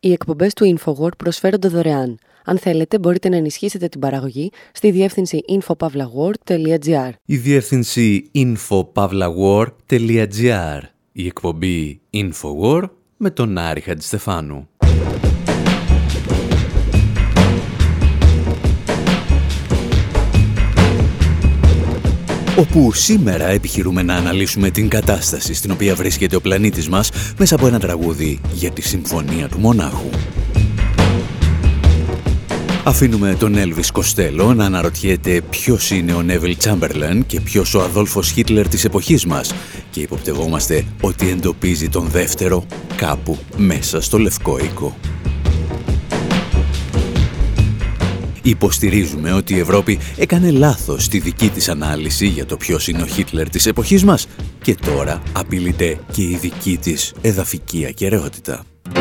Οι εκπομπές του InfoWord προσφέρονται δωρεάν. Αν θέλετε, μπορείτε να ενισχύσετε την παραγωγή στη διεύθυνση infopavlagor.gr. Η διεύθυνση infopavlagor.gr. Η εκπομπή InfoWord με τον Άρη Χατζηστεφάνου. Όπου σήμερα επιχειρούμε να αναλύσουμε την κατάσταση στην οποία βρίσκεται ο πλανήτης μας μέσα από ένα τραγούδι για τη Συμφωνία του Μονάχου. Αφήνουμε τον Έλβις Κοστέλο να αναρωτιέται ποιος είναι ο Νέβιλ Τσάμπερλεν και ποιος ο Αδόλφος Χίτλερ της εποχής μας και υποπτευόμαστε ότι εντοπίζει τον δεύτερο κάπου μέσα στο Λευκό Οίκο. Υποστηρίζουμε ότι η Ευρώπη έκανε λάθος στη δική της ανάλυση για το ποιος είναι ο Χίτλερ της εποχής μας και τώρα απειλείται και η δική της εδαφική ακεραιότητα.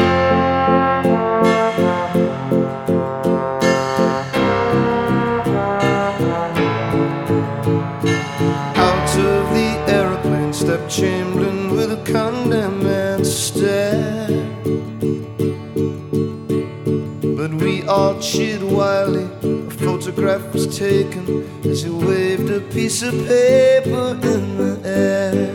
Out of the airplane stepped Chamberlain with a condemned man's stare. But we all cheered wildly. A photograph was taken as he waved a piece of paper in the air.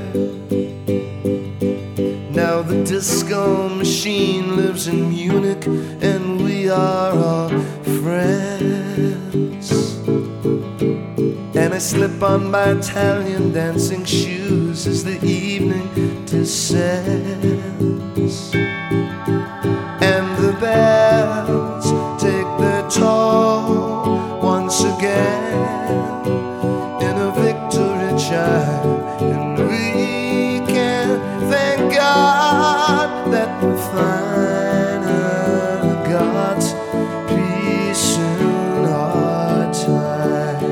Now the disco machine lives in Munich and we are all friends. And I slip on my Italian dancing shoes as the evening descends. And the bells take their toll once again in a victory chime. And we can thank God that we finally got peace in our time.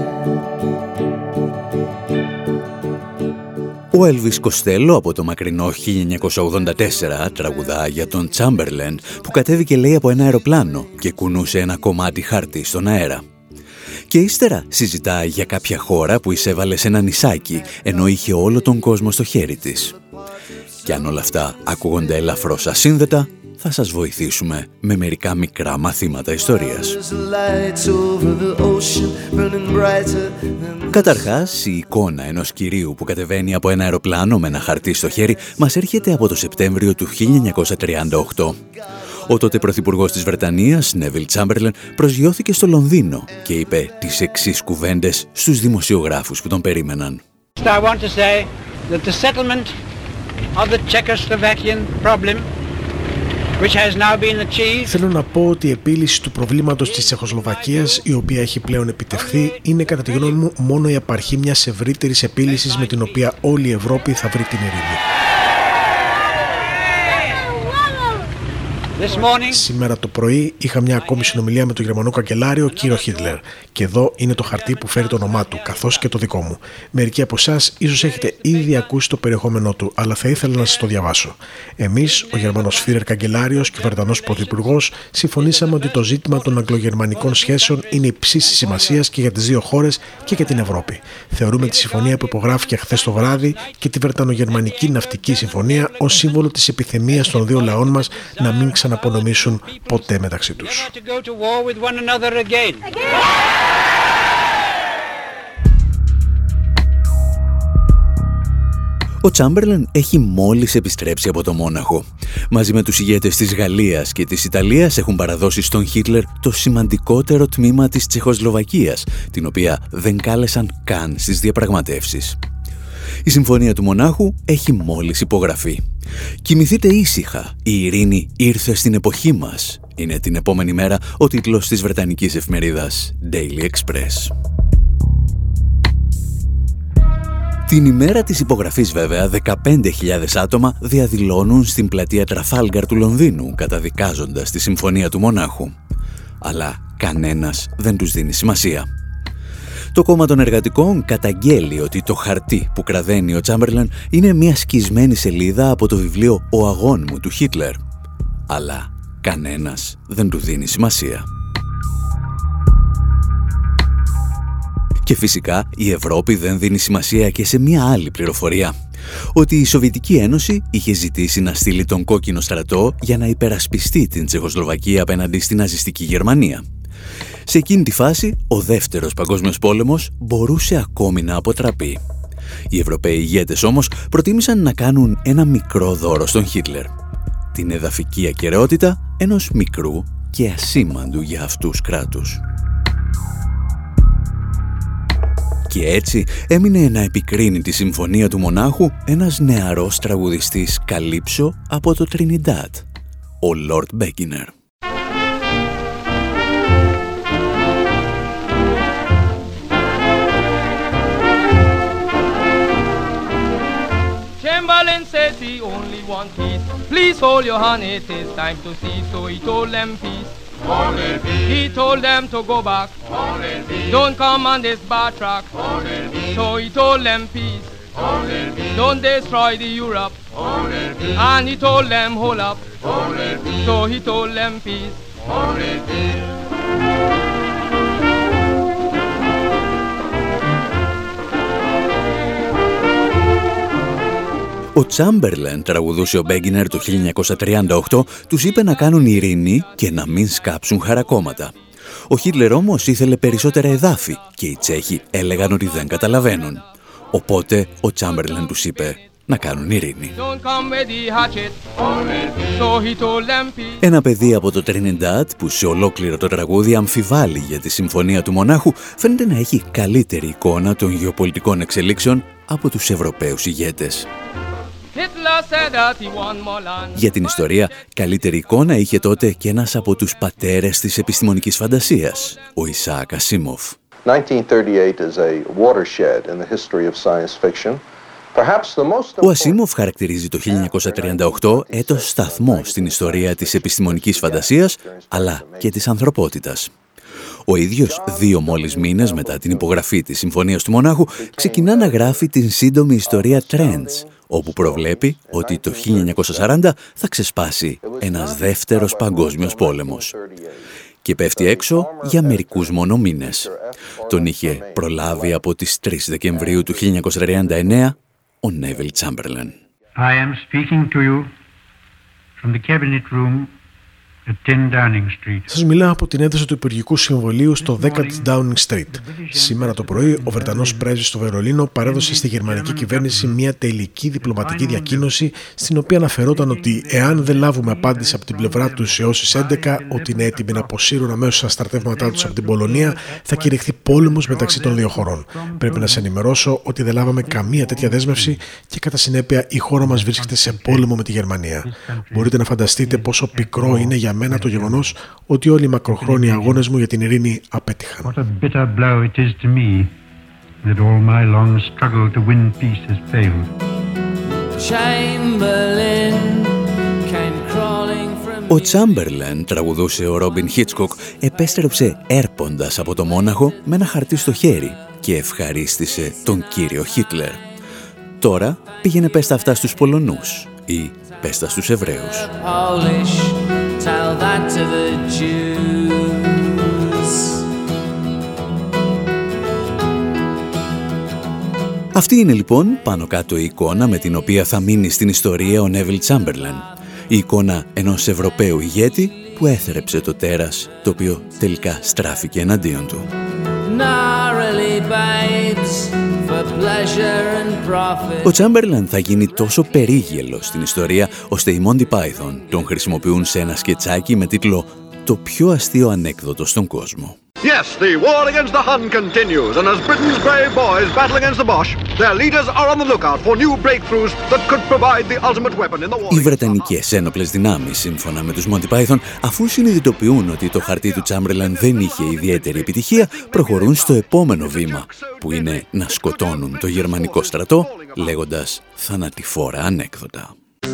Ο Έλβις Κοστέλο από το μακρινό 1984 τραγουδά για τον Τσάμπερλεν που κατέβηκε λέει από ένα αεροπλάνο και κουνούσε ένα κομμάτι χάρτη στον αέρα. Και ύστερα συζητά για κάποια χώρα που εισέβαλε σε ένα νησάκι ενώ είχε όλο τον κόσμο στο χέρι της. Και αν όλα αυτά ακούγονται ελαφρώς ασύνδετα, θα σας βοηθήσουμε με μερικά μικρά μαθήματα ιστορίας. Καταρχάς, η εικόνα ενός κυρίου που κατεβαίνει από ένα αεροπλάνο με ένα χαρτί στο χέρι μας έρχεται από το Σεπτέμβριο του 1938. Ο τότε πρωθυπουργός της Βρετανίας, Νέβιλ Τσάμπερλεν, προσγειώθηκε στο Λονδίνο και είπε τις εξής κουβέντες στους δημοσιογράφους που τον περίμεναν. Θέλω να πω ότι η επίλυση του προβλήματος της Τσεχοσλοβακίας, η οποία έχει πλέον επιτευχθεί, είναι κατά τη γνώμη μου μόνο η απαρχή μιας ευρύτερης επίλυσης με την οποία όλη η Ευρώπη θα βρει την ειρήνη. Σήμερα το πρωί είχα μια ακόμη συνομιλία με τον Γερμανό καγκελάριο κύριο Χίτλερ. Και εδώ είναι το χαρτί που φέρει το όνομά του, καθώς και το δικό μου. Μερικοί από εσάς ίσως έχετε ήδη ακούσει το περιεχόμενό του, αλλά θα ήθελα να σας το διαβάσω. Εμείς, ο Γερμανός Φίρερ καγκελάριος και ο Βρετανός πρωθυπουργός, συμφωνήσαμε ότι το ζήτημα των αγγλογερμανικών σχέσεων είναι υψίστης σημασίας και για τις δύο χώρες και για την Ευρώπη. Θεωρούμε τη συμφωνία που υπογράφηκε χθες το βράδυ και τη Βρετανογερμανική Ναυτική Συμφωνία ως σύμβολο της επιθυμίας των δύο λαών μας να μην ξαναπονομήσουν ποτέ μεταξύ τους. Ο Τσάμπερλεν έχει μόλις επιστρέψει από το Μόναχο. Μαζί με τους ηγέτες της Γαλλίας και της Ιταλίας έχουν παραδώσει στον Χίτλερ το σημαντικότερο τμήμα της Τσεχοσλοβακίας, την οποία δεν κάλεσαν καν στις διαπραγματεύσεις. Η Συμφωνία του Μονάχου έχει μόλις υπογραφεί. «Κοιμηθείτε ήσυχα, η ειρήνη ήρθε στην εποχή μας», είναι την επόμενη μέρα ο τίτλος της βρετανικής εφημερίδας Daily Express. Την ημέρα της υπογραφής βέβαια 15.000 άτομα διαδηλώνουν στην πλατεία Τραφάλγκαρ του Λονδίνου καταδικάζοντας τη Συμφωνία του Μονάχου. Αλλά κανένας δεν τους δίνει σημασία. Το κόμμα των εργατικών καταγγέλει ότι το χαρτί που κραδένει ο Τσάμπερλεν είναι μια σκισμένη σελίδα από το βιβλίο «Ο αγών μου» του Χίτλερ. Αλλά κανένας δεν του δίνει σημασία. Και φυσικά η Ευρώπη δεν δίνει σημασία και σε μια άλλη πληροφορία. ότι η Σοβιετική Ένωση είχε ζητήσει να στείλει τον κόκκινο στρατό για να υπερασπιστεί την Τσεχοσλοβακία απέναντι στην ναζιστική Γερμανία. Σε εκείνη τη φάση, ο Δεύτερος Παγκόσμιος Πόλεμος μπορούσε ακόμη να αποτραπεί. Οι Ευρωπαίοι ηγέτες όμως προτίμησαν να κάνουν ένα μικρό δώρο στον Χίτλερ. Την εδαφική ακεραιότητα ενός μικρού και ασήμαντου για αυτούς κράτους. Και έτσι έμεινε να επικρίνει τη Συμφωνία του Μονάχου ένας νεαρός τραγουδιστής καλύψο από το Τρινιντάτ, ο Λόρντ Μπέκινερ. Chamberlain said he only want peace. Please hold your hand, it is time to cease. So he told them peace. Only peace. He told them to go back. Only peace. Don't come on this bar track. Only peace. So he told them peace. Only peace. Don't destroy the Europe. Only peace. And he told them hold up. Only peace. So he told them peace. Only peace. Ο Τσάμπερλεν, τραγουδούσε ο Μπέγκινερ το 1938, τους είπε να κάνουν ειρήνη και να μην σκάψουν χαρακόμματα. Ο Χίτλερ όμως ήθελε περισσότερα εδάφη και οι Τσέχοι έλεγαν ότι δεν καταλαβαίνουν. Οπότε ο Τσάμπερλεν τους είπε να κάνουν ειρήνη. Ένα παιδί από το Τρινιντάτ που σε ολόκληρο το τραγούδι αμφιβάλλει για τη Συμφωνία του Μονάχου φαίνεται να έχει καλύτερη εικόνα των γεωπολιτικών εξελίξεων από τους Ευρωπαίους ηγέτες. Για την ιστορία, καλύτερη εικόνα είχε τότε και ένας από τους πατέρες της επιστημονικής φαντασίας, ο Ισαάκ Ασίμοφ. 1938 Ο Ασίμοφ χαρακτηρίζει το 1938 έτος σταθμό στην ιστορία της επιστημονικής φαντασίας, αλλά και της ανθρωπότητας. Ο ίδιος, 2 μόλις μήνες μετά την υπογραφή της Συμφωνίας του Μονάχου, ξεκινά να γράφει την σύντομη ιστορία Trends, όπου προβλέπει ότι το 1940 θα ξεσπάσει ένας δεύτερος παγκόσμιος πόλεμος. Και πέφτει έξω για μερικούς μόνο μήνες. Τον είχε προλάβει από τις 3 Δεκεμβρίου του 1939 ο Νέβιλ Τσάμπερλεν. I am speaking to you from the cabinet room at 10 Downing Street. Σας μιλάω από την αίθουσα του Υπουργικού Συμβουλίου στο 10 της Downing Street. Σήμερα το πρωί, ο Βρετανός πρέσβης στο Βερολίνο παρέδωσε στη γερμανική κυβέρνηση μια τελική διπλωματική διακοίνωση, στην οποία αναφερόταν ότι εάν δεν λάβουμε απάντηση από την πλευρά τους έως τις 11 ότι είναι έτοιμοι να αποσύρουν αμέσως τα στρατεύματά τους από την Πολωνία, θα κηρυχθεί πόλεμος μεταξύ των 2 χωρών. Πρέπει να σε ενημερώσω ότι δεν λάβαμε καμία τέτοια δέσμευση και κατά συνέπεια η χώρα μας βρίσκεται σε πόλεμο με τη Γερμανία. Μπορείτε να φανταστείτε πόσο πικρό είναι για μένα το γεγονός ότι όλοι οι μακροχρόνιοι αγώνες μου για την ειρήνη απέτυχαν. Ο Τσάμπερλεν, τραγουδούσε ο Ρόμπιν Χίτσκοκ, επέστρεψε έρποντας από το Μόναχο με ένα χαρτί στο χέρι και ευχαρίστησε τον κύριο Χίτλερ. Τώρα πήγαινε πες τα αυτά στους Πολωνούς ή πες τα στους Εβραίους. Αυτή είναι λοιπόν πάνω κάτω η εικόνα με την οποία θα μείνει στην ιστορία ο Νέβιλ Τσάμπερλεν. Η εικόνα ενός Ευρωπαίου ηγέτη που έθρεψε το τέρας, το οποίο τελικά στράφηκε εναντίον του. Ο Τσάμπερλεν θα γίνει τόσο περίγελος στην ιστορία, ώστε οι Monty Python τον χρησιμοποιούν σε ένα σκετσάκι με τίτλο «Το πιο αστείο ανέκδοτο στον κόσμο». Yes, the war against the Hun continues, and as Britain's brave boys battle against the Boche, their leaders are on the lookout for new breakthroughs that could provide the ultimate weapon in the war. Οι Βρετανικές ένοπλες δυνάμεις, σύμφωνα με τους Monty Python, αφού συνειδητοποιούν ότι το χαρτί του Τσάμπερλεν δεν είχε ιδιαίτερη επιτυχία, προχωρούν στο επόμενο βήμα, που είναι να σκοτώνουν το γερμανικό στρατό, λέγοντας θανατηφόρα ανέκδοτα.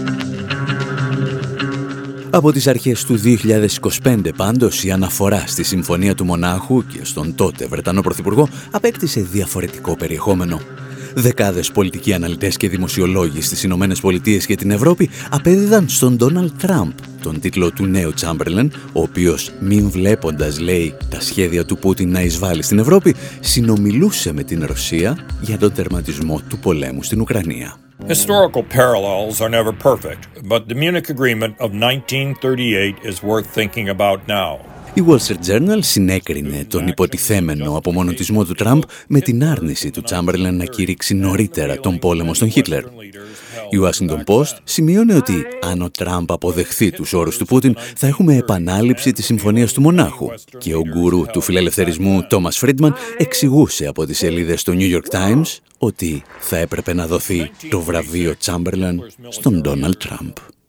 Από τις αρχές του 2025 πάντως η αναφορά στη Συμφωνία του Μονάχου και στον τότε Βρετανό Πρωθυπουργό απέκτησε διαφορετικό περιεχόμενο. Δεκάδες πολιτικοί αναλυτές και δημοσιολόγοι στις Ηνωμένες Πολιτείες και την Ευρώπη απέδιδαν στον Ντόναλντ Τραμπ τον τίτλο του νέου Τσάμπερλεν, ο οποίος, μην βλέποντας, λέει, τα σχέδια του Πούτιν να εισβάλλει στην Ευρώπη, συνομιλούσε με την Ρωσία για τον τερματισμό του πολέμου στην Ουκρανία. Historical parallels are never perfect, but the Munich Agreement of 1938 is worth thinking about now. Η Wall Street Journal συνέκρινε τον υποτιθέμενο απομονωτισμό του Τραμπ με την άρνηση του Τσάμπερλεν να κηρύξει νωρίτερα τον πόλεμο στον Χίτλερ. Η Washington Post σημείωνε ότι αν ο Τραμπ αποδεχθεί τους όρους του Πούτιν θα έχουμε επανάληψη της συμφωνίας του Μονάχου και ο γκουρού του φιλελευθερισμού Τόμας Φρίντμαν εξηγούσε από τις σελίδες του New York Times ότι θα έπρεπε να δοθεί το βραβείο Τσάμπερλεν στον Ντόναλντ Τραμπ.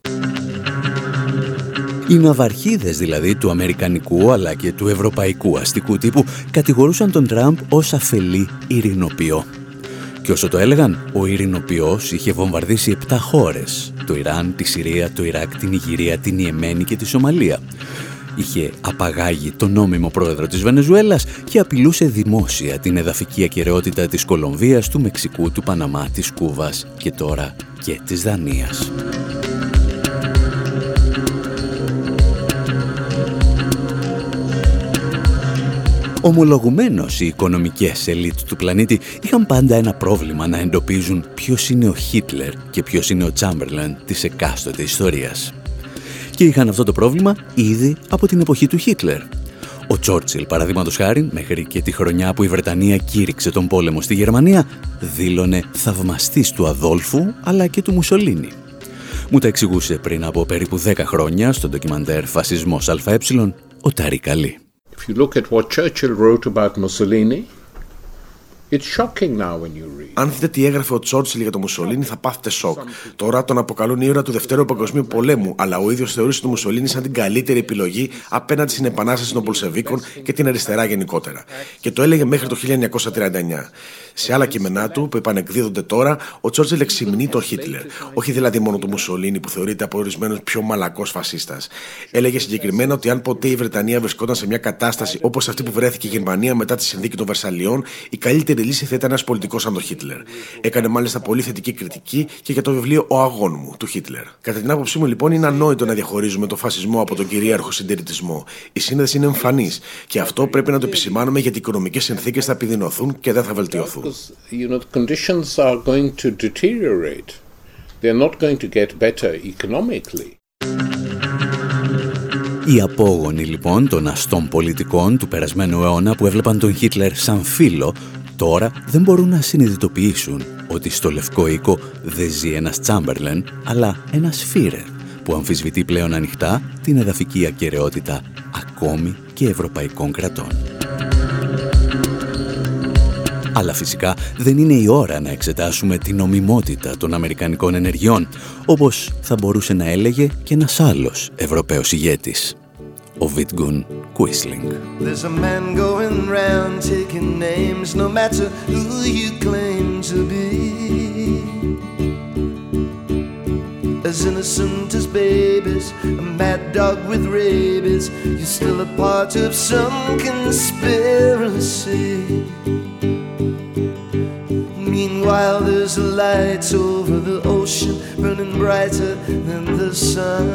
Οι ναυαρχίδες δηλαδή του αμερικανικού αλλά και του ευρωπαϊκού αστικού τύπου κατηγορούσαν τον Τραμπ ως αφελή ειρηνοποιό. Και όσο το έλεγαν, ο ειρηνοποιός είχε βομβαρδίσει 7 χώρες. Το Ιράν, τη Συρία, το Ιράκ, την Ιγυρία, την Ιεμένη και τη Σομαλία. Είχε απαγάγει τον νόμιμο πρόεδρο της Βενεζουέλας και απειλούσε δημόσια την εδαφική ακεραιότητα της Κολομβίας, του Μεξικού, του Παναμά, της Κούβας και τώρα και της Δανίας. Ομολογουμένως, οι οικονομικές ελίτ του πλανήτη είχαν πάντα ένα πρόβλημα να εντοπίζουν ποιος είναι ο Χίτλερ και ποιος είναι ο Τσάμπερλεν της εκάστοτε ιστορίας. Και είχαν αυτό το πρόβλημα ήδη από την εποχή του Χίτλερ. Ο Τσόρτσιλ, παραδείγματος χάριν, μέχρι και τη χρονιά που η Βρετανία κήρυξε τον πόλεμο στη Γερμανία, δήλωνε θαυμαστής του Αδόλφου αλλά και του Μουσολίνι. Μου τα εξηγούσε πριν από περίπου 10 χρόνια στο ντοκιμαντέρ «Φασισμός ΑΕ» ο Ταρίκ Αλί. If you look at what Churchill wrote about Mussolini, it's shocking now when you read. Αν δείτε τι έγραφε ο Τσόρτσιλ για τον Μουσολίνι θα πάθετε σοκ. Τώρα τον αποκαλούν ήρωα του Δευτέρου Παγκοσμίου Πολέμου, αλλά ο ίδιος θεωρούσε τον Μουσολίνι σαν την καλύτερη επιλογή απέναντι στην επανάσταση των Πολσεβίκων και την αριστερά γενικότερα. Και το έλεγε μέχρι το 1939. Σε άλλα κείμενά του, που επανεκδίδονται τώρα, ο Τσόρτσιλ εξυμνεί τον Χίτλερ. Όχι δηλαδή μόνο τον Μουσολίνι, που θεωρείται από ορισμένους πιο μαλακός φασίστας. Έλεγε συγκεκριμένα ότι αν ποτέ η Βρετανία βρισκόταν σε μια κατάσταση όπως αυτή που βρέθηκε η Γερμανία μετά τη συνθήκη των Βερσαλιών, η καλύτερη λύση θα ήταν ένας πολιτικός σαν τον Χίτλερ. Έκανε μάλιστα πολύ θετική κριτική και για το βιβλίο «Ο αγών μου» του Χίτλερ. Κατά την άποψή μου, λοιπόν, είναι ανόητο να διαχωρίζουμε τον φασισμό από τον κυρίαρχο συντηρητισμό. Η σύνδεση είναι εμφανής και αυτό πρέπει να το επισημάνουμε γιατί οι οικονομικές συνθήκες θα επιδεινωθούν και δεν θα βελτιωθούν. You know, the conditions are going to deteriorate. They're not going to get better economically. Οι απόγονοι λοιπόν των αστών πολιτικών του περασμένου αιώνα που έβλεπαν τον Χίτλερ σαν φίλο, τώρα δεν μπορούν να συνειδητοποιήσουν ότι στο Λευκό Οίκο δεν ζει ένας Τσάμπερλεν, αλλά ένας Φίρερ που αμφισβητεί πλέον ανοιχτά την εδαφική ακεραιότητα ακόμη και ευρωπαϊκών κρατών. Αλλά φυσικά δεν είναι η ώρα να εξετάσουμε την νομιμότητα των αμερικανικών ενεργειών, όπως θα μπορούσε να έλεγε και ένας άλλος Ευρωπαίος ηγέτης, ο Βίτγκουν Κουίσλινγκ. There's a man going round taking names no matter who you claim to be. As innocent as babies, a mad dog with rabies, you're still a part of some conspiracy. Meanwhile there's a light over the ocean burning brighter than the sun.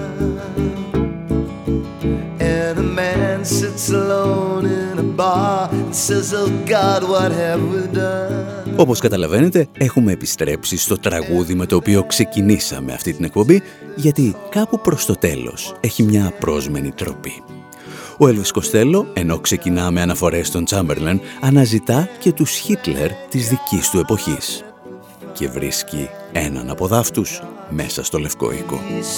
And a man sits alone in a bar and says, oh God, what have we done? Όπως καταλαβαίνετε, έχουμε επιστρέψει στο τραγούδι με το οποίο ξεκινήσαμε αυτή την εκπομπή, γιατί κάπου προς το τέλος έχει μια απρόσμενη τροπή. Ο Έλβις Κοστέλο, ενώ ξεκινά με αναφορές στον Τσάμπερλεν, αναζητά και τους Χίτλερ της δικής του εποχής και βρίσκει έναν από δάφτους μέσα στο Λευκό Οίκο.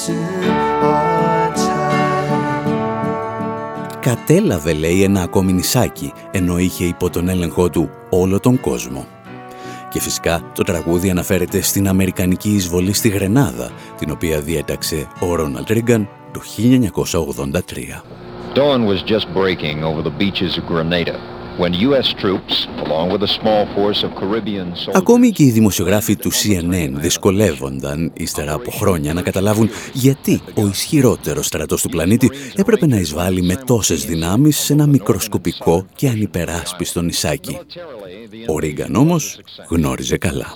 Κατέλαβε, λέει, ένα ακόμη νησάκι, ενώ είχε υπό τον έλεγχό του όλο τον κόσμο. Και φυσικά το τραγούδι αναφέρεται στην αμερικανική εισβολή στη Γρενάδα, την οποία διέταξε ο Ρόναλντ Ρίγκαν το 1983. Dawn was just breaking over the beaches of Grenada when US troops, along with a small force of Caribbean soldiers... Ακόμη και οι δημοσιογράφοι του CNN δυσκολεύονταν ύστερα από χρόνια να καταλάβουν γιατί ο ισχυρότερος στρατός του πλανήτη έπρεπε να εισβάλλει με τόσες δυνάμεις σε ένα μικροσκοπικό και ανυπεράσπιστο νησάκι. Ο Ρίγκαν όμως γνώριζε καλά.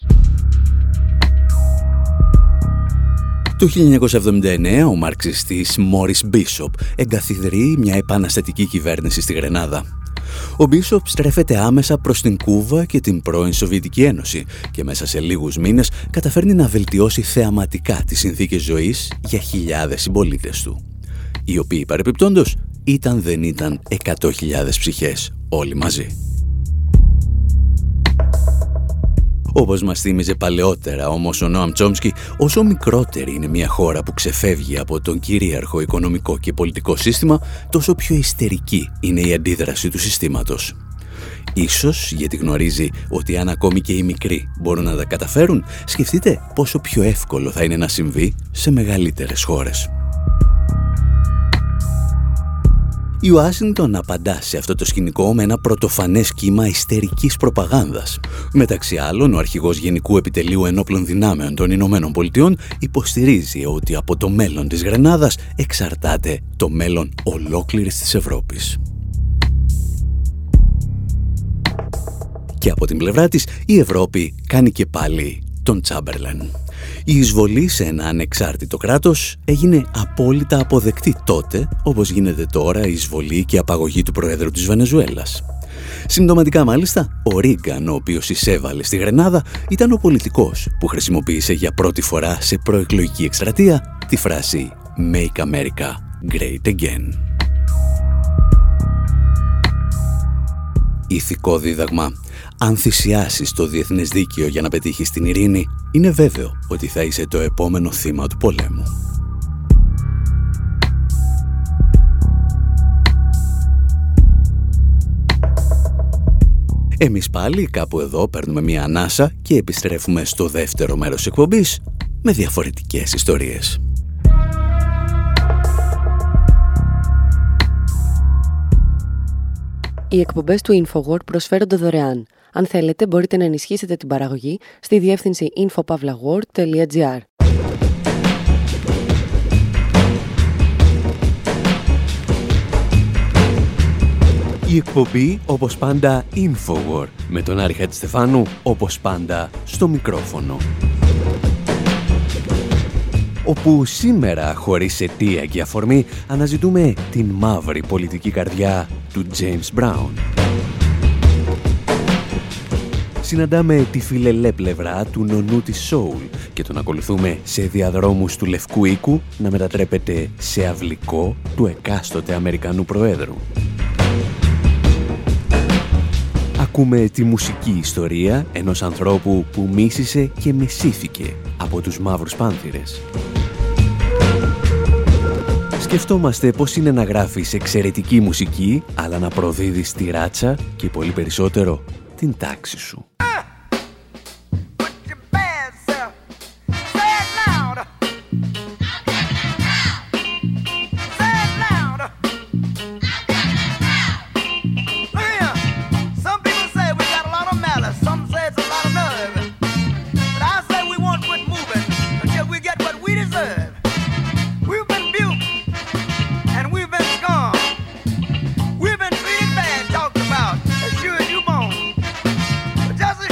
Το 1979 ο μαρξιστής Μόρις Μπίσοπ εγκαθιδρύει μια επαναστατική κυβέρνηση στη Γρενάδα. Ο Μπίσοπ στρέφεται άμεσα προς την Κούβα και την πρώην Σοβιετική Ένωση και μέσα σε λίγους μήνες καταφέρνει να βελτιώσει θεαματικά τις συνθήκες ζωής για χιλιάδες συμπολίτες του, οι οποίοι παρεπιπτόντως δεν ήταν 100.000 ψυχές όλοι μαζί. Όπως μας θύμιζε παλαιότερα όμως ο Νόαμ Τσόμσκι, όσο μικρότερη είναι μια χώρα που ξεφεύγει από τον κυρίαρχο οικονομικό και πολιτικό σύστημα, τόσο πιο ιστερική είναι η αντίδραση του συστήματος. Ίσως γιατί γνωρίζει ότι αν ακόμη και οι μικροί μπορούν να τα καταφέρουν, σκεφτείτε πόσο πιο εύκολο θα είναι να συμβεί σε μεγαλύτερες χώρες. Η Ουάσιγκτον απαντά σε αυτό το σκηνικό με ένα πρωτοφανές κύμα ιστερικής προπαγάνδας. Μεταξύ άλλων, ο αρχηγός Γενικού Επιτελείου Ενόπλων Δυνάμεων των Ηνωμένων Πολιτειών υποστηρίζει ότι από το μέλλον της Γρενάδας εξαρτάται το μέλλον ολόκληρης της Ευρώπης. Και από την πλευρά της, η Ευρώπη κάνει και πάλι τον Τσάμπερλεν. Η εισβολή σε ένα ανεξάρτητο κράτος έγινε απόλυτα αποδεκτή τότε, όπως γίνεται τώρα η εισβολή και απαγωγή του Προέδρου της Βενεζουέλας. Συμπτωματικά μάλιστα, ο Ρίγκαν, ο οποίος εισέβαλε στη Γρενάδα, ήταν ο πολιτικός που χρησιμοποίησε για πρώτη φορά σε προεκλογική εκστρατεία τη φράση «Make America Great Again». Ηθικό δίδαγμα. Αν θυσιάσεις το διεθνές δίκαιο για να πετύχεις την ειρήνη, είναι βέβαιο ότι θα είσαι το επόμενο θύμα του πολέμου. Εμείς πάλι κάπου εδώ παίρνουμε μια ανάσα και επιστρέφουμε στο δεύτερο μέρος της εκπομπής με διαφορετικές ιστορίες. Οι εκπομπές του InfoWord προσφέρονται δωρεάν. Αν θέλετε, μπορείτε να ενισχύσετε την παραγωγή στη διεύθυνση infopavlagor.gr. Η εκπομπή, όπως πάντα, InfoWord, με τον Άρη Χατζηστεφάνου, όπως πάντα, στο μικρόφωνο. Όπου σήμερα, χωρίς αιτία και αφορμή, αναζητούμε την μαύρη πολιτική καρδιά του James Brown. Συναντάμε τη φιλελέ πλευρά του νονού της Soul και τον ακολουθούμε σε διαδρόμους του Λευκού Οίκου να μετατρέπεται σε αυλικό του εκάστοτε Αμερικανού Προέδρου. Ακούμε τη μουσική ιστορία ενός ανθρώπου που μίσησε και μεσήθηκε από τους μαύρους πάνθηρες. Σκεφτόμαστε πώς είναι να γράφεις εξαιρετική μουσική, αλλά να προδίδεις τη ράτσα και πολύ περισσότερο την τάξη σου. Just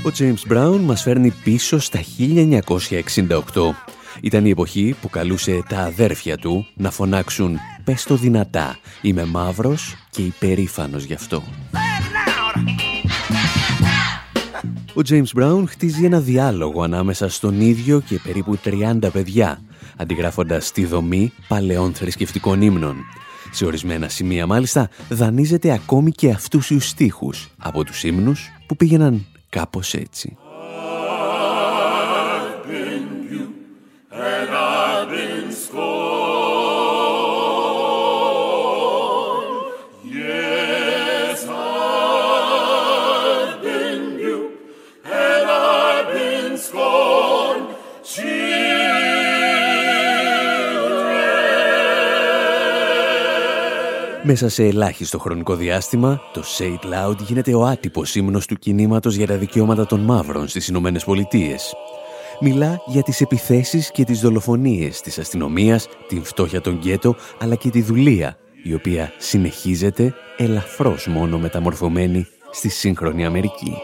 Ο James Brown μας φέρνει πίσω στα 1968. Ήταν η εποχή που καλούσε τα αδέρφια του να φωνάξουν «Πες το δυνατά, είμαι μαύρος και υπερήφανος γι' αυτό». Ο James Brown χτίζει ένα διάλογο ανάμεσα στον ίδιο και περίπου 30 παιδιά, αντιγράφοντας τη δομή παλαιών θρησκευτικών ύμνων. Σε ορισμένα σημεία μάλιστα δανείζεται ακόμη και αυτούς τους στίχους από τους ύμνους που πήγαιναν κάπως έτσι. Μέσα σε ελάχιστο χρονικό διάστημα, το Say It Loud γίνεται ο άτυπος ύμνος του κινήματος για τα δικαιώματα των μαύρων στις Ηνωμένες Πολιτείες. Μιλά για τις επιθέσεις και τις δολοφονίες της αστυνομίας, την φτώχεια των γκέτο, αλλά και τη δουλεία, η οποία συνεχίζεται ελαφρώς μόνο μεταμορφωμένη στη σύγχρονη Αμερική.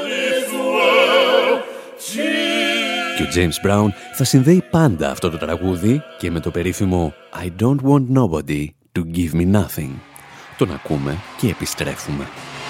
Και ο James Brown θα συνδέει πάντα αυτό το τραγούδι και με το περίφημο I don't want nobody to give me nothing. Τον ακούμε και επιστρέφουμε.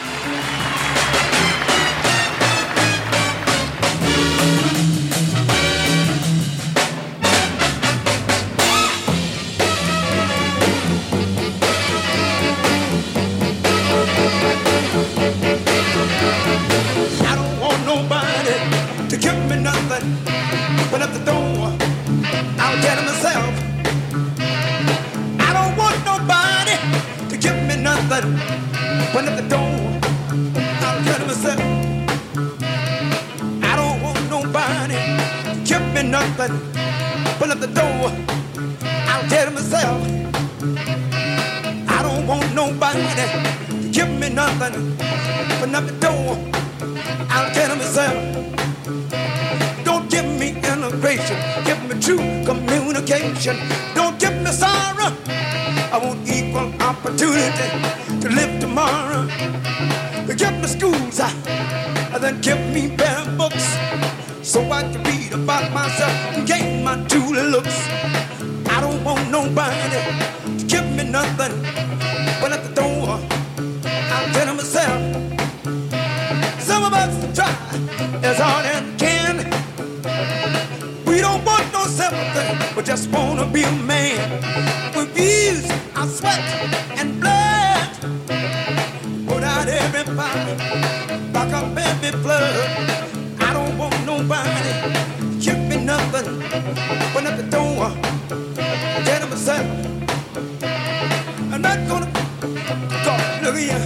When at the door, I'll tell myself, I don't want nobody to give me nothing. When at the door, I'll tell myself, I don't want nobody to give me nothing. When at the door, I'll tell myself, don't give me integration, give me true communication. Don't give me sorrow, I want equal opportunity to live tomorrow. Give me schools, and then give me better books, so I can read about myself and gain my true looks. I don't want nobody to give me nothing. But at the door, I'll tell myself, some of us try as hard as we can. We don't want no sympathy, we just wanna be a man. We've used our sweat and blood, put out every fight, back up every flood. I don't want nobody give me nothing. When at the door, tell myself, I'm not gonna go. Look here,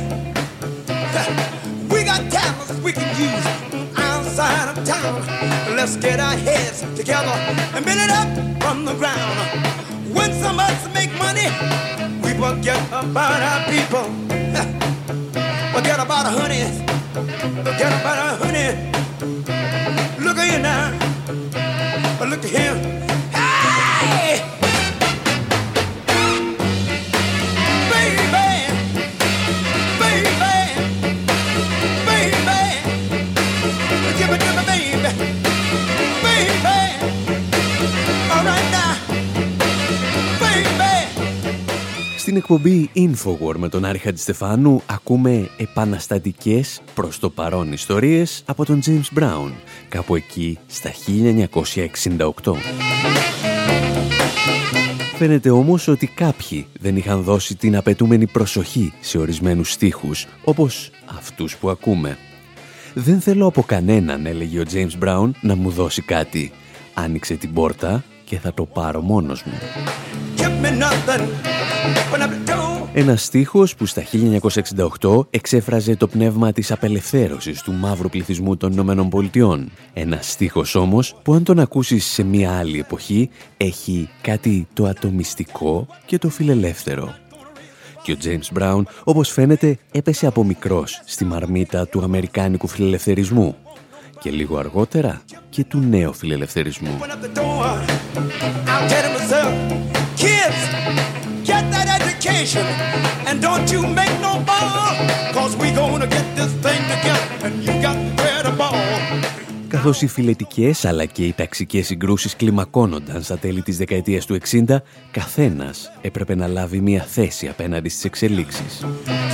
we got talents we can use outside of town. Let's get our heads together and build it up from the ground. When some of us make money, we forget about our people. Forget about our honey. Forget about our honey. Look at you now. Look at him. Hey! Baby! Baby! Baby! Give me, baby! Baby! All right now. Baby! Στην εκπομπή Infowar με τον Άρη Χατζηστεφάνου ακούμε επαναστατικές προς το παρόν ιστορίες από τον James Brown, κάπου εκεί στα 1968. Φαίνεται όμως ότι κάποιοι δεν είχαν δώσει την απαιτούμενη προσοχή σε ορισμένους στίχους, όπως αυτούς που ακούμε. «Δεν θέλω από κανέναν», έλεγε ο James Brown, «να μου δώσει κάτι. Άνοιξε την πόρτα και θα το πάρω μόνος μου». Ένας στίχος που στα 1968 εξέφραζε το πνεύμα της απελευθέρωσης του μαύρου πληθυσμού των Ηνωμένων Πολιτειών. Ένας στίχος όμως που αν τον ακούσεις σε μια άλλη εποχή έχει κάτι το ατομιστικό και το φιλελεύθερο. Και ο James Brown, όπως φαίνεται, έπεσε από μικρός στη μαρμίτα του αμερικάνικου φιλελευθερισμού και λίγο αργότερα και του νέου φιλελευθερισμού. Get that education and don't you make no ball, cause we gonna get this thing together and you got to wear the ball. Καθώς οι φιλετικές αλλά και οι ταξικές συγκρούσεις κλιμακώνονταν στα τέλη της δεκαετίας του 60, καθένας έπρεπε να λάβει μια θέση απέναντι στις εξελίξεις.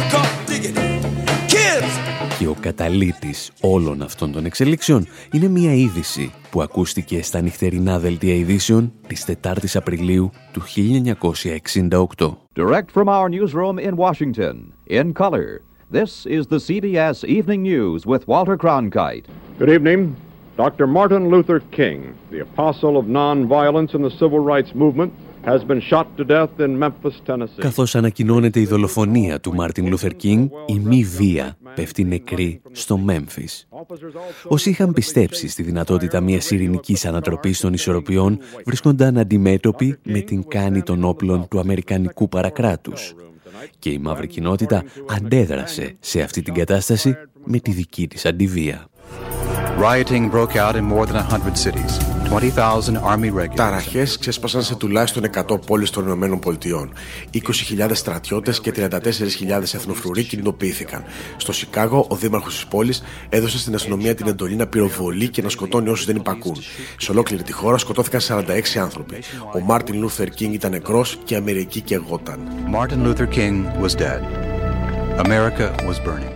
Και ο καταλύτης όλων αυτών των εξελίξεων είναι μια είδηση που ακούστηκε στα νυχτερινά δελτία ειδήσεων της 4ης Απριλίου του 1968. Direct from our newsroom in Washington, in color, this is the CBS Evening News with Walter Cronkite. Good evening. Dr. Martin Luther King, the apostle of nonviolence in the civil rights movement, has been shot to death in Memphis, Tennessee. Καθώς ανακοινώνεται η δολοφονία του Μάρτιν Λούθερ Κίνγκ, η μη βία πέφτει νεκρή στο Μέμφις. Όσοι είχαν πιστέψει στη δυνατότητα μιας ειρηνικής ανατροπής των ισορροπιών βρίσκονταν αντιμέτωποι με την κάνη των όπλων του αμερικανικού παρακράτους. Και η μαύρη κοινότητα αντέδρασε σε αυτή την κατάσταση με τη δική της αντιβία. Rioting broke out in more than 100 cities. 20,000 army regulars. Ταραχές ξέσπασαν σε τουλάχιστον 100 πόλεις των Ηνωμένων Πολιτειών. 20.000 στρατιώτες και 34.000 εθνοφρουροί κινητοποιήθηκαν. Στο Σικάγο, ο δήμαρχος της πόλης έδωσε στην αστυνομία την εντολή να πυροβολεί και να σκοτώνει όσους δεν υπακούν. Σε ολόκληρη τη χώρα σκοτώθηκαν 46 άνθρωποι. Ο Μάρτιν Λούθερ Κίνγκ ήταν νεκρός και η Αμερική καιγόταν. Martin Luther King was dead. America was burning.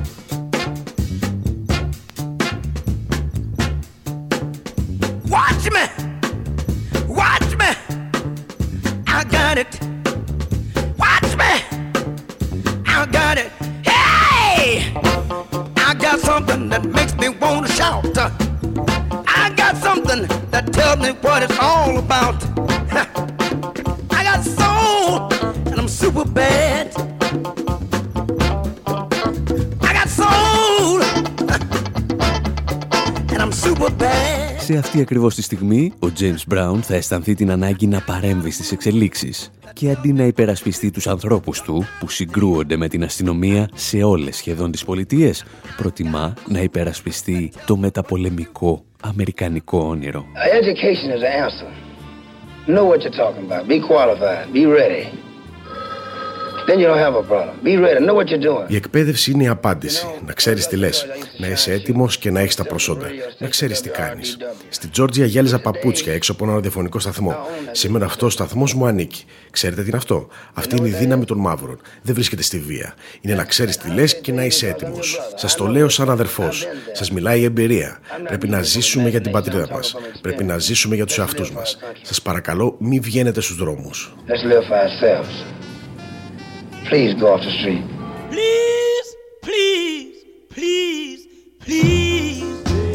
Watch me! Watch me! I got it! Watch me! I got it! Hey! I got something that makes me want to shout. I got something that tells me what it's all about. I got soul and I'm super bad. I got soul and I'm super bad. Σε αυτή ακριβώς τη στιγμή, ο James Brown θα αισθανθεί την ανάγκη να παρέμβει στις εξελίξεις και αντί να υπερασπιστεί τους ανθρώπους του που συγκρούονται με την αστυνομία σε όλες σχεδόν τις πολιτείες, προτιμά να υπερασπιστεί το μεταπολεμικό αμερικανικό όνειρο. Education is the answer. Know what you're talking about. Be qualified. Be ready. Then you don't have a problem. Be ready. Know what you're doing. Η εκπαίδευση είναι η απάντηση. Να ξέρεις τι λες. Να είσαι έτοιμος και να έχεις τα προσόντα. Να ξέρεις τι κάνεις. Στην Τζόρτζια γυάλιζα παπούτσια έξω από ένα ραδιοφωνικό σταθμό. Σήμερα αυτός ο σταθμός μου ανήκει. Ξέρετε τι είναι αυτό? Αυτή είναι η δύναμη των μαύρων. Δεν βρίσκεται στη βία. Είναι να ξέρεις τι λες και να είσαι έτοιμος. Σας το λέω σαν αδερφός. Σας μιλάει η εμπειρία. Πρέπει να ζήσουμε για την πατρίδα μας. Πρέπει να ζήσουμε για τους εαυτούς μας. Σας παρακαλώ, μην βγαίνετε στους δρόμους. Please go off the street. Please, please, please, please.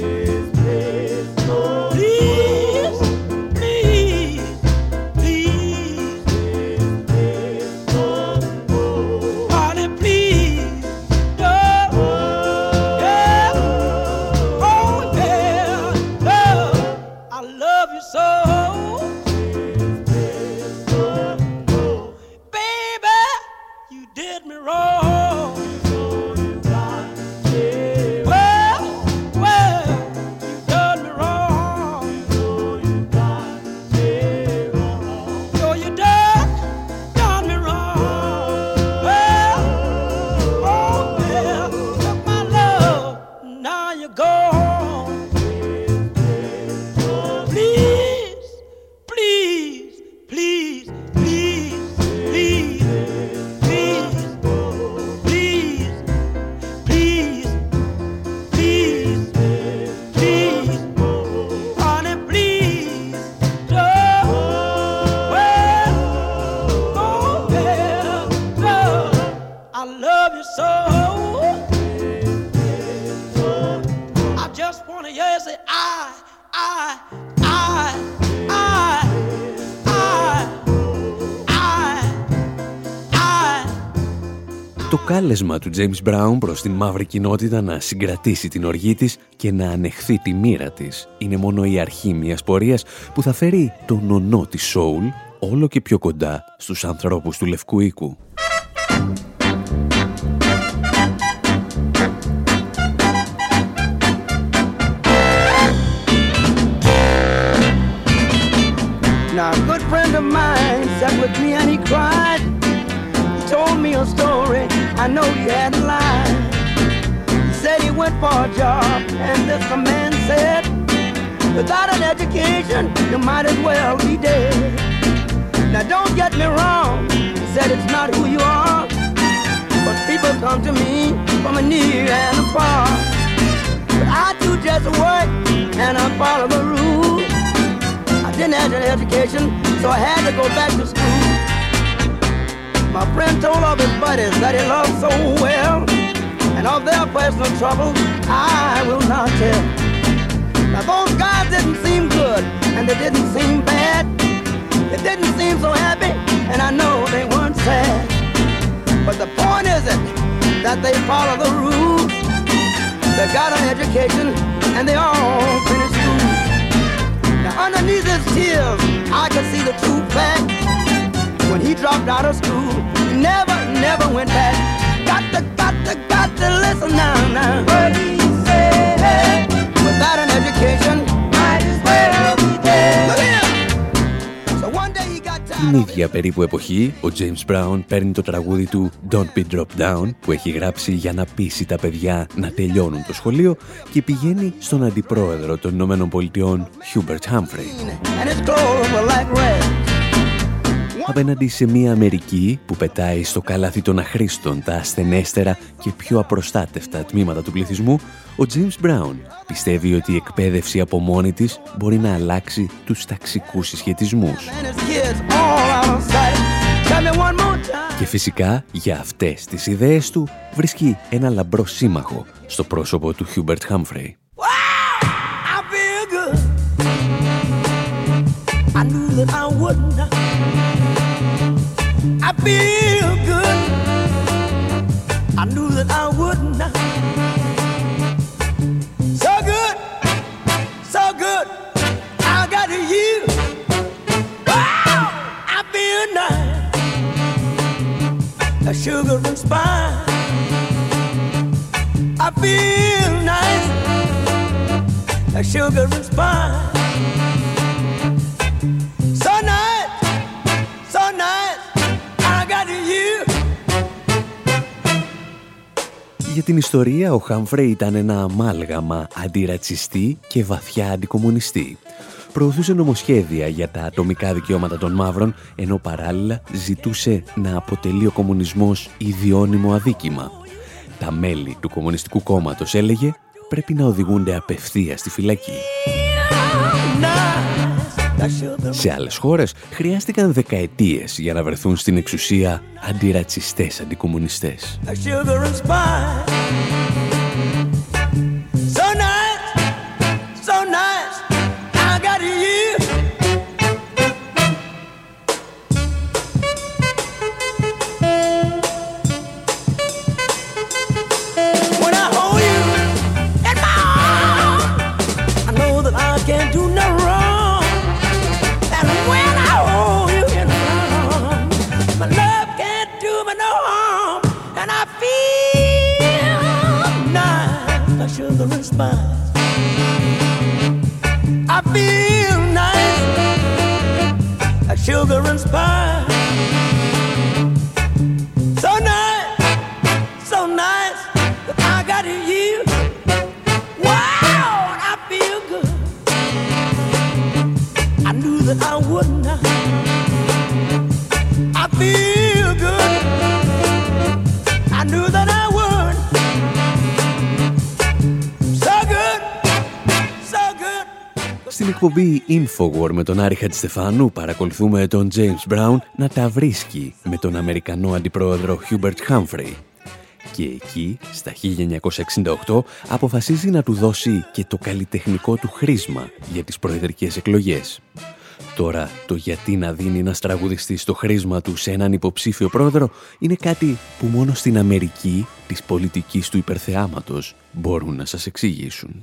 Το κάλεσμα του James Brown προς την μαύρη κοινότητα να συγκρατήσει την οργή της και να ανεχθεί τη μοίρα της είναι μόνο η αρχή μιας πορείας που θα φέρει τον νονό της soul όλο και πιο κοντά στους ανθρώπους του Λευκού Οίκου. Now a good friend of mine sat with me and he cried. He told me a story, I know he had a lie. He said he went for a job and this a man said, without an education, you might as well be dead. Now don't get me wrong, he said it's not who you are, but people come to me from a near and a far. But I do just work and I follow the rules. I didn't have an education, so I had to go back to school. My friend told all his buddies that he loved so well, and of their personal troubles I will not tell. Now those guys didn't seem good and they didn't seem bad. They didn't seem so happy and I know they weren't sad. But the point isn't that they follow the rules. They got an education and they all finished school. Now underneath his tears I could see the true fact. When he dropped out of school, he never went back. Got to listen now. What he said, without an education, might as well be dead. Look at him. So one day he got tired. Την ίδια περίπου εποχή, ο James Brown παίρνει το τραγούδι του Don't Be Dropped Down, που έχει γράψει για να πείσει τα παιδιά να τελειώνουν το σχολείο, και πηγαίνει στον αντιπρόεδρο των Ηνωμένων Πολιτειών, Hubert Humphrey. Απέναντι σε μια Αμερική που πετάει στο καλάθι των αχρήστων τα ασθενέστερα και πιο απροστάτευτα τμήματα του πληθυσμού, ο James Brown πιστεύει ότι η εκπαίδευση από μόνη της μπορεί να αλλάξει τους ταξικούς συσχετισμούς. Και φυσικά για αυτές τις ιδέες του βρίσκει ένα λαμπρό σύμμαχο στο πρόσωπο του Hubert Humphrey. I feel good. I knew that I would not. So good, so good. I got you. Wow, I feel nice. A sugar and spice. I feel nice. A sugar and spice. So nice, so nice. Για την ιστορία, ο Χάμφρεϊ ήταν ένα αμάλγαμα αντιρατσιστή και βαθιά αντικομμουνιστή. Προωθούσε νομοσχέδια για τα ατομικά δικαιώματα των μαύρων, ενώ παράλληλα ζητούσε να αποτελεί ο κομμουνισμός ιδιώνυμο αδίκημα. Τα μέλη του Κομμουνιστικού Κόμματος, έλεγε, πρέπει να οδηγούνται απευθείας στη φυλακή. Σε άλλες χώρες χρειάστηκαν δεκαετίες για να βρεθούν στην εξουσία αντιρατσιστές αντικομμουνιστές. I feel nice, like sugar and spice. So nice, so nice that I got you. Wow, I feel good. I knew that I would not. I feel good. I knew that I would. Στην εκπομπή Infowar με τον Άρη Χατζηστεφάνου παρακολουθούμε τον James Brown να τα βρίσκει με τον Αμερικανό αντιπρόεδρο Hubert Humphrey. Και εκεί, στα 1968, αποφασίζει να του δώσει και το καλλιτεχνικό του χρήσμα για τις προεδρικές εκλογές. Τώρα, το γιατί να δίνει ένας τραγουδιστής το χρήσμα του σε έναν υποψήφιο πρόεδρο είναι κάτι που μόνο στην Αμερική της πολιτικής του υπερθεάματος μπορούν να σας εξηγήσουν.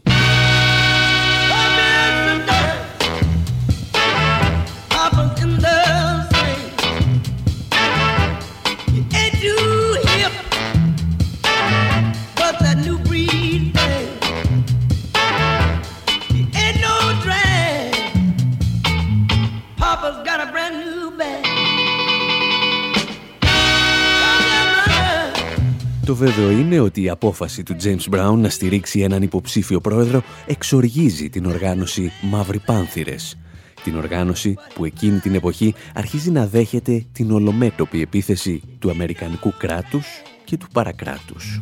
Το βέβαιο είναι ότι η απόφαση του James Brown να στηρίξει έναν υποψήφιο πρόεδρο εξοργίζει την οργάνωση Μαύροι Πάνθηρες. Την οργάνωση που εκείνη την εποχή αρχίζει να δέχεται την ολομέτωπη επίθεση του Αμερικανικού κράτους και του παρακράτους.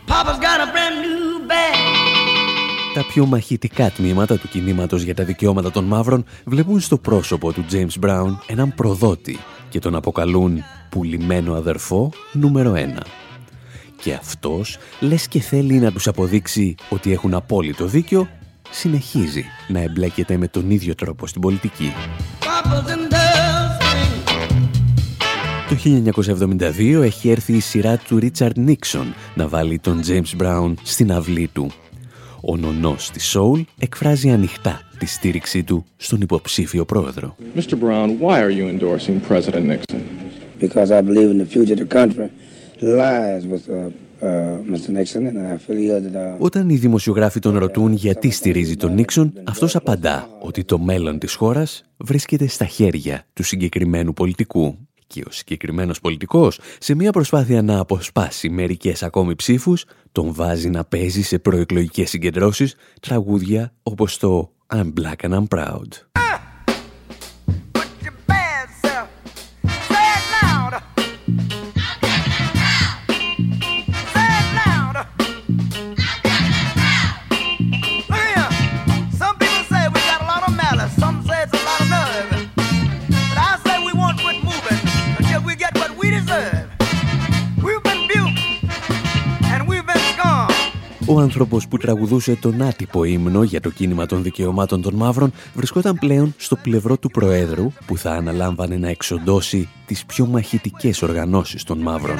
Τα πιο μαχητικά τμήματα του κινήματος για τα δικαιώματα των μαύρων βλέπουν στο πρόσωπο του James Brown έναν προδότη και τον αποκαλούν πουλημένο αδερφό νούμερο 1. Και αυτός, λες και θέλει να τους αποδείξει ότι έχουν απόλυτο δίκιο, συνεχίζει να εμπλέκεται με τον ίδιο τρόπο στην πολιτική. Το 1972 έχει έρθει η σειρά του Ρίτσαρντ Νίξον να βάλει τον James Brown στην αυλή του. Ο νονός της Soul εκφράζει ανοιχτά τη στήριξή του στον υποψήφιο πρόεδρο. Mr. Brown, why are you endorsing President Nixon? Because I believe in the future of the country lies with Mr. Nixon and I feel that Όταν οι δημοσιογράφοι τον ρωτούν γιατί στηρίζει τον Νίξον, αυτός απαντά ότι το μέλλον της χώρας βρίσκεται στα χέρια του συγκεκριμένου πολιτικού. Και ο συγκεκριμένος πολιτικός, σε μια προσπάθεια να αποσπάσει μερικές ακόμη ψήφους, τον βάζει να παίζει σε προεκλογικές συγκεντρώσεις τραγούδια όπως το I'm Black and I'm Proud. Ο άνθρωπος που τραγουδούσε τον άτυπο ύμνο για το κίνημα των δικαιωμάτων των μαύρων βρισκόταν πλέον στο πλευρό του Προέδρου που θα αναλάμβανε να εξοντώσει τις πιο μαχητικές οργανώσεις των μαύρων.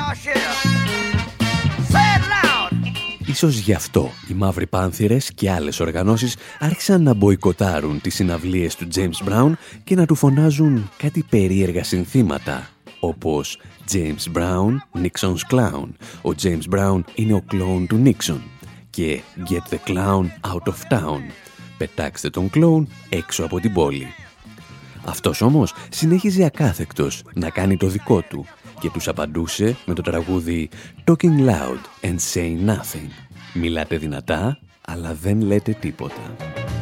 Ίσως γι' αυτό οι Μαύροι Πάνθηρες και άλλες οργανώσεις άρχισαν να μποϊκοτάρουν τις συναυλίες του James Brown και να του φωνάζουν κάτι περίεργα συνθήματα, όπως James Brown, Nixon's Clown. Ο James Brown είναι ο κλόουν του Nixon. Και Get the Clown out of town. Πετάξτε τον κλόουν έξω από την πόλη. Αυτός όμως συνέχιζε ακάθεκτος να κάνει το δικό του και τους απαντούσε με το τραγούδι Talking loud and say nothing. Μιλάτε δυνατά, αλλά δεν λέτε τίποτα.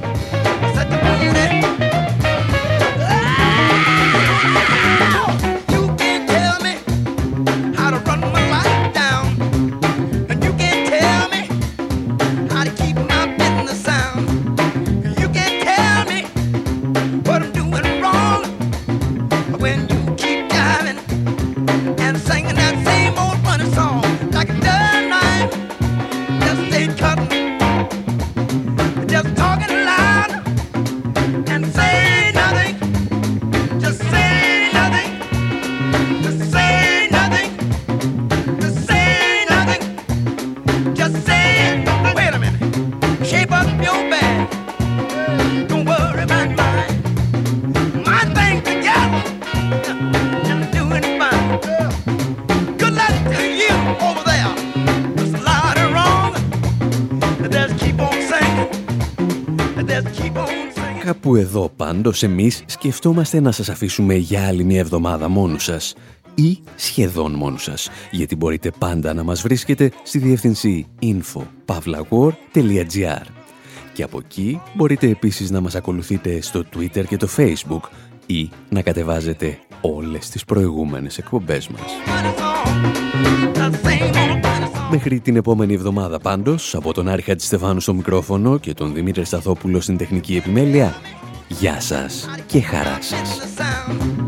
Κάπου εδώ πάντως εμείς σκεφτόμαστε να σας αφήσουμε για άλλη μια εβδομάδα μόνους σας ή σχεδόν μόνους σας, γιατί μπορείτε πάντα να μας βρίσκετε στη διεύθυνση info@pavlawar.gr και από εκεί μπορείτε επίσης να μας ακολουθείτε στο Twitter και το Facebook ή να κατεβάζετε όλες τις προηγούμενες εκπομπές μας. Μέχρι την επόμενη εβδομάδα πάντως, από τον Άρη Χατζηστεφάνου στο μικρόφωνο και τον Δημήτρη Σταθόπουλο στην τεχνική επιμέλεια, γεια σας και χαρά σας.